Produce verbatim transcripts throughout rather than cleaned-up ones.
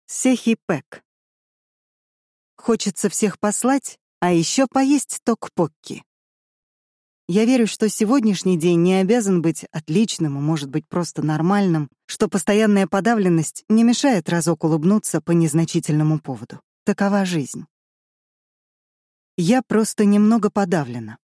Сехи Пэк. Хочется всех послать, а еще поесть токпокки. Я верю, что сегодняшний день не обязан быть отличным, а может быть просто нормальным, что постоянная подавленность не мешает разок улыбнуться по незначительному поводу. Такова жизнь. Я просто немного подавлена.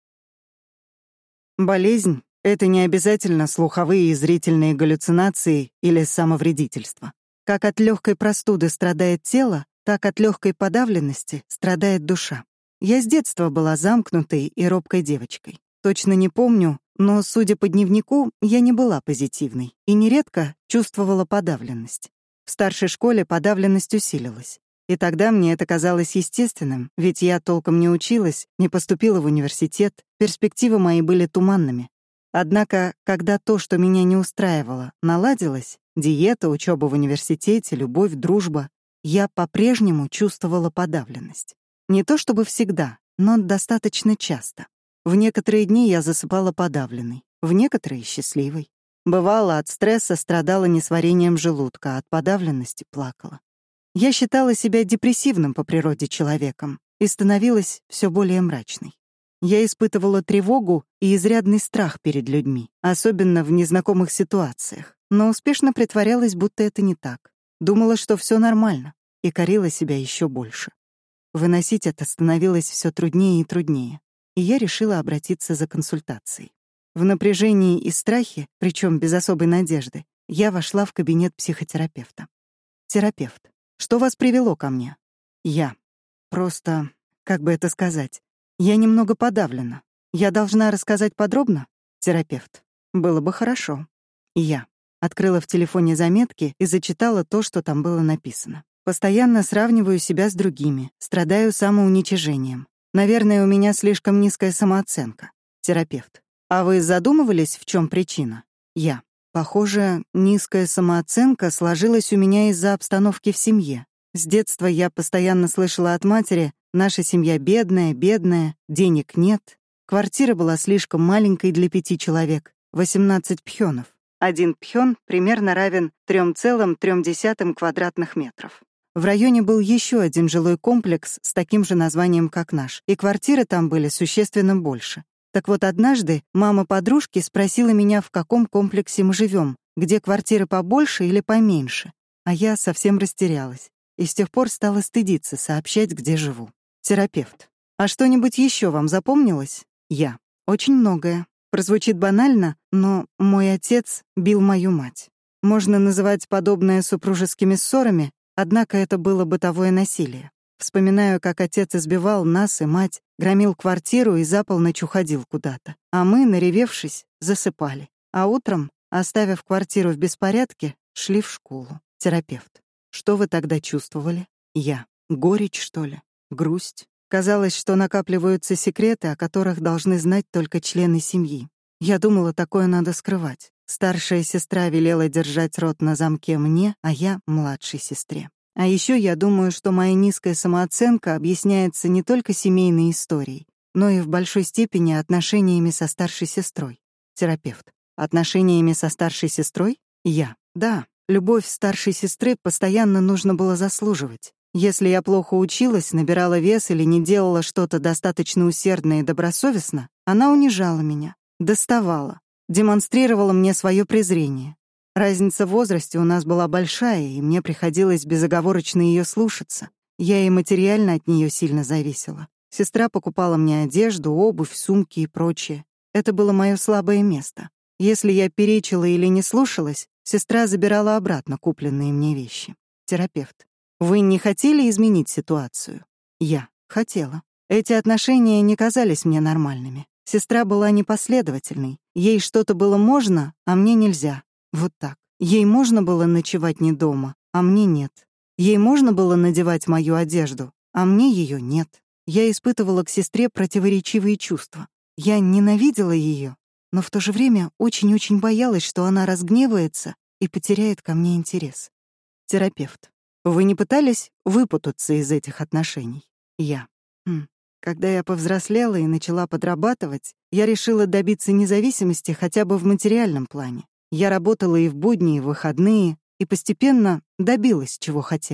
Болезнь — это не обязательно слуховые и зрительные галлюцинации или самовредительство. Как от легкой простуды страдает тело, так от легкой подавленности страдает душа. Я с детства была замкнутой и робкой девочкой. Точно не помню, но, судя по дневнику, я не была позитивной и нередко чувствовала подавленность. В старшей школе подавленность усилилась. И тогда мне это казалось естественным, ведь я толком не училась, не поступила в университет, перспективы мои были туманными. Однако, когда то, что меня не устраивало, наладилось, диета, учеба в университете, любовь, дружба, я по-прежнему чувствовала подавленность. Не то чтобы всегда, но достаточно часто. В некоторые дни я засыпала подавленной, в некоторые — счастливой. Бывало, от стресса страдала несварением желудка, а от подавленности плакала. Я считала себя депрессивным по природе человеком и становилась все более мрачной. Я испытывала тревогу и изрядный страх перед людьми, особенно в незнакомых ситуациях, но успешно притворялась, будто это не так. Думала, что все нормально, и корила себя еще больше. Выносить это становилось все труднее и труднее, и я решила обратиться за консультацией. В напряжении и страхе, причем без особой надежды, я вошла в кабинет психотерапевта. Терапевт. Что вас привело ко мне? Я. Просто, как бы это сказать, я немного подавлена. Я должна рассказать подробно? Терапевт. Было бы хорошо. Я. Открыла в телефоне заметки и зачитала то, что там было написано. Постоянно сравниваю себя с другими, страдаю самоуничижением. Наверное, у меня слишком низкая самооценка. Терапевт. А вы задумывались, в чем причина? Я. Похоже, низкая самооценка сложилась у меня из-за обстановки в семье. С детства я постоянно слышала от матери: наша семья бедная, бедная, денег нет. Квартира была слишком маленькой для пяти человек, восемнадцать пхёнов. Один пхён примерно равен три целых три десятых квадратных метров. В районе был еще один жилой комплекс с таким же названием, как наш, и квартиры там были существенно больше. Так вот, однажды мама подружки спросила меня, в каком комплексе мы живем, где квартиры побольше или поменьше, а я совсем растерялась и с тех пор стала стыдиться сообщать, где живу. Терапевт. А что-нибудь еще вам запомнилось? Я. Очень многое. Прозвучит банально, но мой отец бил мою мать. Можно называть подобное супружескими ссорами, однако это было бытовое насилие. Вспоминаю, как отец избивал нас и мать, громил квартиру и за полночь уходил куда-то. А мы, наревевшись, засыпали. А утром, оставив квартиру в беспорядке, шли в школу. Терапевт. Что вы тогда чувствовали? Я. Горечь, что ли? Грусть? Казалось, что накапливаются секреты, о которых должны знать только члены семьи. Я думала, такое надо скрывать. Старшая сестра велела держать рот на замке мне, а я — младшей сестре. А еще я думаю, что моя низкая самооценка объясняется не только семейной историей, но и в большой степени отношениями со старшей сестрой. Терапевт. Отношениями со старшей сестрой? Я. Да, любовь старшей сестры постоянно нужно было заслуживать. Если я плохо училась, набирала вес или не делала что-то достаточно усердно и добросовестно, она унижала меня, доставала, демонстрировала мне свое презрение. Разница в возрасте у нас была большая, и мне приходилось безоговорочно ее слушаться. Я и материально от нее сильно зависела. Сестра покупала мне одежду, обувь, сумки и прочее. Это было мое слабое место. Если я перечила или не слушалась, сестра забирала обратно купленные мне вещи. Терапевт. Вы не хотели изменить ситуацию? Я. Хотела. Эти отношения не казались мне нормальными. Сестра была непоследовательной. Ей что-то было можно, а мне нельзя. Вот так. Ей можно было ночевать не дома, а мне нет. Ей можно было надевать мою одежду, а мне ее нет. Я испытывала к сестре противоречивые чувства. Я ненавидела ее, но в то же время очень-очень боялась, что она разгневается и потеряет ко мне интерес. Терапевт. Вы не пытались выпутаться из этих отношений? Я. Хм. Когда я повзрослела и начала подрабатывать, я решила добиться независимости хотя бы в материальном плане. Я работала и в будни, и в выходные, и постепенно добилась, чего хотела.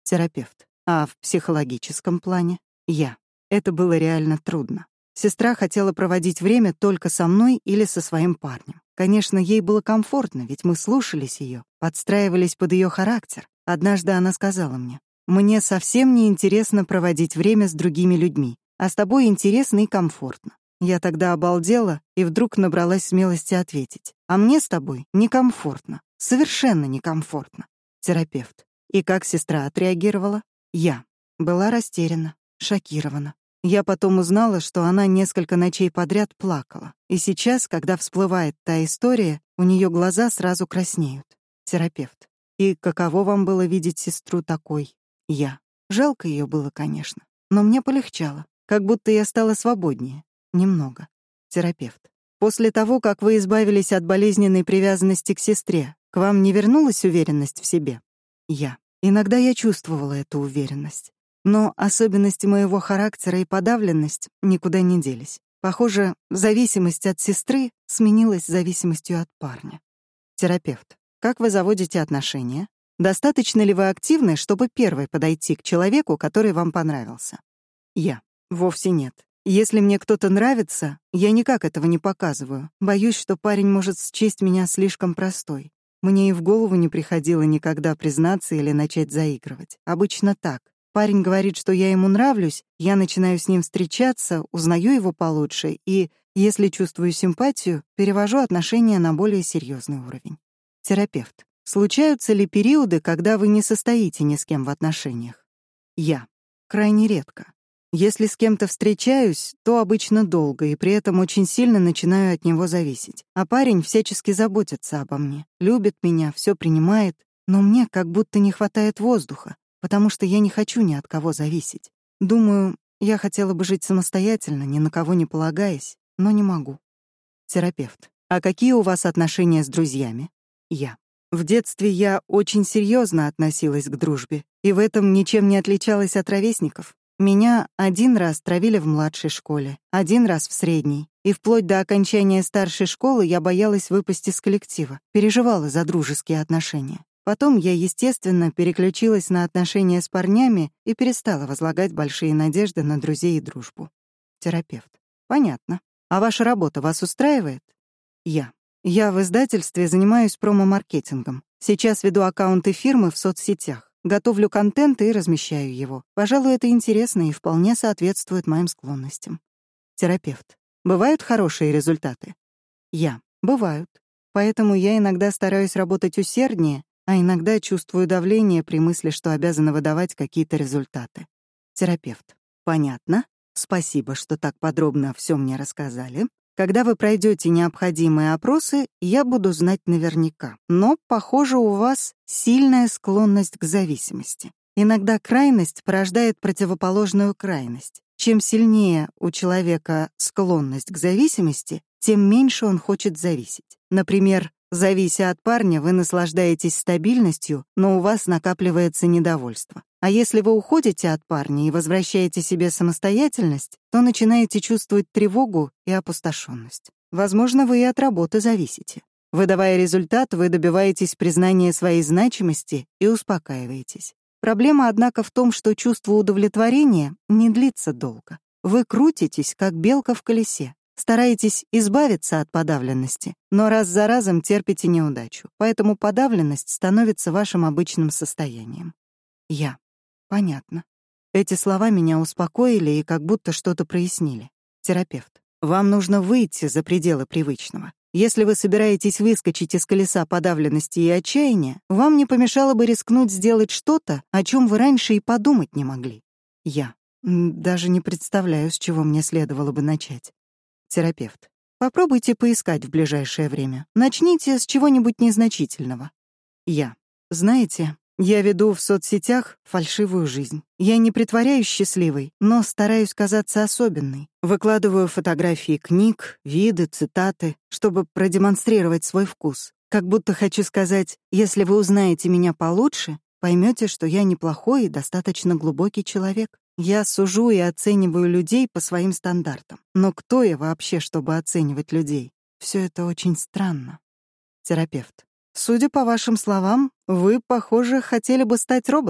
Терапевт. А в психологическом плане? Я. Это было реально трудно. Сестра хотела проводить время только со мной или со своим парнем. Конечно, ей было комфортно, ведь мы слушались ее, подстраивались под ее характер. Однажды она сказала мне: «Мне совсем не интересно проводить время с другими людьми, а с тобой интересно и комфортно». Я тогда обалдела и вдруг набралась смелости ответить: «А мне с тобой некомфортно, совершенно некомфортно». Терапевт. И как сестра отреагировала? Я. Была растеряна, шокирована. Я потом узнала, что она несколько ночей подряд плакала. И сейчас, когда всплывает та история, у нее глаза сразу краснеют. Терапевт. И каково вам было видеть сестру такой? Я. Жалко ее было, конечно. Но мне полегчало. Как будто я стала свободнее. Немного. Терапевт. После того, как вы избавились от болезненной привязанности к сестре, к вам не вернулась уверенность в себе? Я. Иногда я чувствовала эту уверенность. Но особенности моего характера и подавленность никуда не делись. Похоже, зависимость от сестры сменилась зависимостью от парня. Терапевт. Как вы заводите отношения? Достаточно ли вы активны, чтобы первой подойти к человеку, который вам понравился? Я. Вовсе нет. Если мне кто-то нравится, я никак этого не показываю. Боюсь, что парень может счесть меня слишком простой. Мне и в голову не приходило никогда признаться или начать заигрывать. Обычно так. Парень говорит, что я ему нравлюсь, я начинаю с ним встречаться, узнаю его получше и, если чувствую симпатию, перевожу отношения на более серьезный уровень. Терапевт. Случаются ли периоды, когда вы не состоите ни с кем в отношениях? Я. Крайне редко. Если с кем-то встречаюсь, то обычно долго, и при этом очень сильно начинаю от него зависеть. А парень всячески заботится обо мне, любит меня, все принимает, но мне как будто не хватает воздуха, потому что я не хочу ни от кого зависеть. Думаю, я хотела бы жить самостоятельно, ни на кого не полагаясь, но не могу. Терапевт. А какие у вас отношения с друзьями? Я. В детстве я очень серьезно относилась к дружбе, и в этом ничем не отличалась от ровесников. Меня один раз травили в младшей школе, один раз в средней, и вплоть до окончания старшей школы я боялась выпасть из коллектива, переживала за дружеские отношения. Потом я, естественно, переключилась на отношения с парнями и перестала возлагать большие надежды на друзей и дружбу. Терапевт. Понятно. А ваша работа вас устраивает? Я. Я в издательстве занимаюсь промо-маркетингом. Сейчас веду аккаунты фирмы в соцсетях. Готовлю контент и размещаю его. Пожалуй, это интересно и вполне соответствует моим склонностям. Терапевт. Бывают хорошие результаты? Я. Бывают. Поэтому я иногда стараюсь работать усерднее, а иногда чувствую давление при мысли, что обязана выдавать какие-то результаты. Терапевт. Понятно. Спасибо, что так подробно все мне рассказали. Когда вы пройдете необходимые опросы, я буду знать наверняка. Но, похоже, у вас сильная склонность к зависимости. Иногда крайность порождает противоположную крайность. Чем сильнее у человека склонность к зависимости, тем меньше он хочет зависеть. Например, завися от парня, вы наслаждаетесь стабильностью, но у вас накапливается недовольство. А если вы уходите от парня и возвращаете себе самостоятельность, то начинаете чувствовать тревогу и опустошенность. Возможно, вы и от работы зависите. Выдавая результат, вы добиваетесь признания своей значимости и успокаиваетесь. Проблема, однако, в том, что чувство удовлетворения не длится долго. Вы крутитесь, как белка в колесе. Стараетесь избавиться от подавленности, но раз за разом терпите неудачу. Поэтому подавленность становится вашим обычным состоянием. Я. Понятно. Эти слова меня успокоили и как будто что-то прояснили. Терапевт. Вам нужно выйти за пределы привычного. Если вы собираетесь выскочить из колеса подавленности и отчаяния, вам не помешало бы рискнуть сделать что-то, о чем вы раньше и подумать не могли. Я. Даже не представляю, с чего мне следовало бы начать. Терапевт. Попробуйте поискать в ближайшее время. Начните с чего-нибудь незначительного. Я. Знаете, я веду в соцсетях фальшивую жизнь. Я не притворяюсь счастливой, но стараюсь казаться особенной. Выкладываю фотографии книг, виды, цитаты, чтобы продемонстрировать свой вкус. Как будто хочу сказать: если вы узнаете меня получше, поймете, что я неплохой и достаточно глубокий человек. Я сужу и оцениваю людей по своим стандартам. Но кто я вообще, чтобы оценивать людей? Все это очень странно. Терапевт. Судя по вашим словам, вы, похоже, хотели бы стать роботом.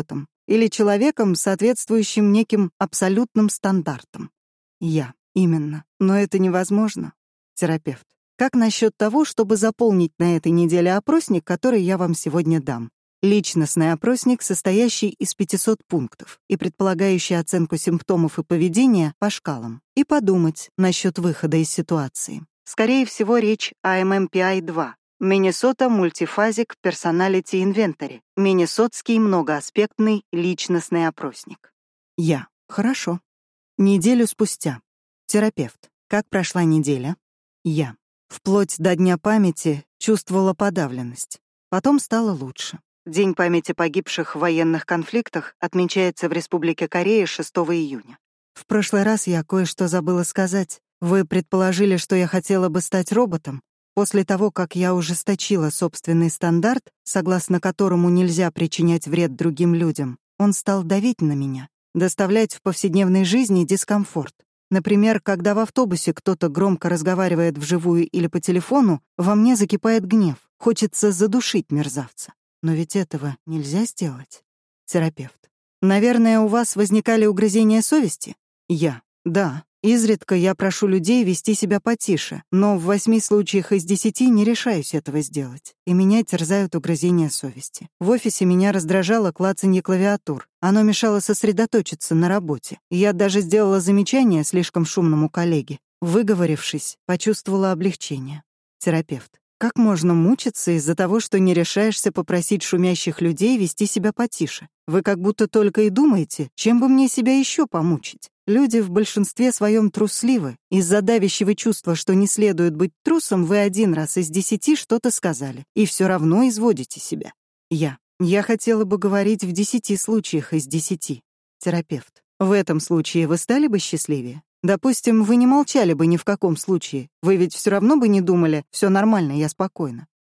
Или человеком, соответствующим неким абсолютным стандартам? Я. Именно. Но это невозможно. Терапевт. Как насчет того, чтобы заполнить на этой неделе опросник, который я вам сегодня дам? Личностный опросник, состоящий из пятисот пунктов и предполагающий оценку симптомов и поведения по шкалам. И подумать насчет выхода из ситуации. Скорее всего, речь о эм эм пи ай два. Minnesota Multiphasic Personality Inventory. Миннесотский многоаспектный личностный опросник. Я. Хорошо. Неделю спустя. Терапевт. Как прошла неделя? Я. Вплоть до Дня памяти чувствовала подавленность. Потом стало лучше. День памяти погибших в военных конфликтах отмечается в Республике Корея шестого июня. В прошлый раз я кое-что забыла сказать. Вы предположили, что я хотела бы стать роботом? После того, как я ужесточила собственный стандарт, согласно которому нельзя причинять вред другим людям, он стал давить на меня, доставлять в повседневной жизни дискомфорт. Например, когда в автобусе кто-то громко разговаривает вживую или по телефону, во мне закипает гнев, хочется задушить мерзавца. Но ведь этого нельзя сделать. Терапевт. Наверное, у вас возникали угрызения совести? Я. Да. Изредка я прошу людей вести себя потише, но в восьми случаях из десяти не решаюсь этого сделать, и меня терзают угрызения совести. В офисе меня раздражало клацанье клавиатур. Оно мешало сосредоточиться на работе. Я даже сделала замечание слишком шумному коллеге. Выговорившись, почувствовала облегчение. Терапевт. Как можно мучиться из-за того, что не решаешься попросить шумящих людей вести себя потише? Вы как будто только и думаете, чем бы мне себя еще помучить. Люди в большинстве своем трусливы. Из-за давящего чувства, что не следует быть трусом, вы один раз из десяти что-то сказали, и все равно изводите себя. Я. Я хотела бы говорить в десяти случаях из десяти. Терапевт. В этом случае вы стали бы счастливее? Допустим, вы не молчали бы ни в каком случае. Вы ведь все равно бы не думали: «Все нормально, я спокойна».